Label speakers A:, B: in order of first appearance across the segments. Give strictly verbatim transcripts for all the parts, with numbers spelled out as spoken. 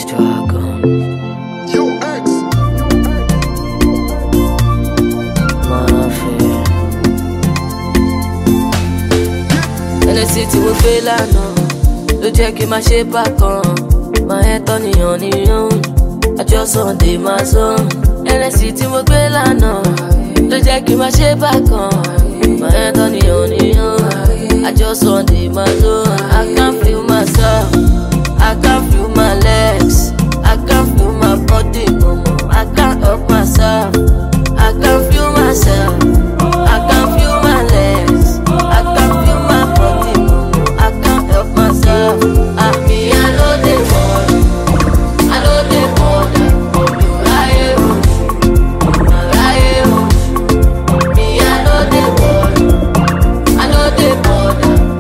A: Dragon.
B: Yo, X.
A: Mafia. Ẹlẹ́sìn tí mo gbé lánàá ló jẹ́ kí n máa ṣe bákan. Máa ẹ́ tọ́ níyàn níyàn, àjọ Sunday máa sàn. Ẹlẹ́sìn tí mo gbé lánàá ló jẹ́ kí n máa ṣe bákan. Máa ẹ́ tọ́ níyàn níyàn, àjọ Sunday máa sàn. I can feel myself, I can feel my legs, I can feel my body, momo. I can't help myself, I can feel myself, I can feel my legs, I can feel my body, momo. I can't help myself. Ah, me, I know they want, I know they want. Me, I know they want, I know they want.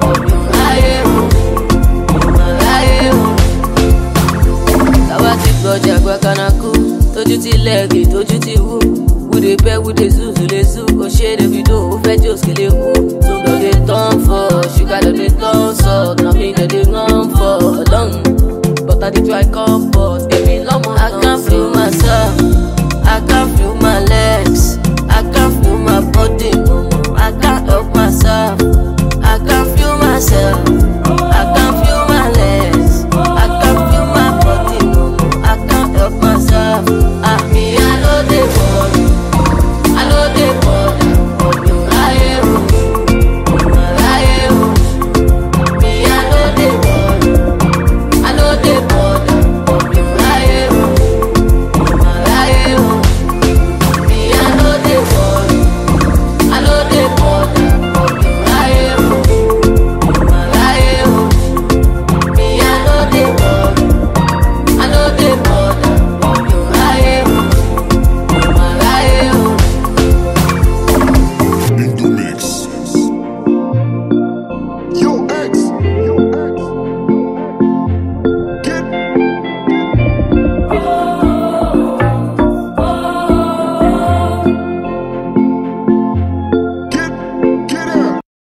A: Táwa ti gbọ́jà gbàkánákú, tójú ti lẹ́ẹ̀gì, tójú ti wú. We dey beg, we dey zuzu, dey zoo.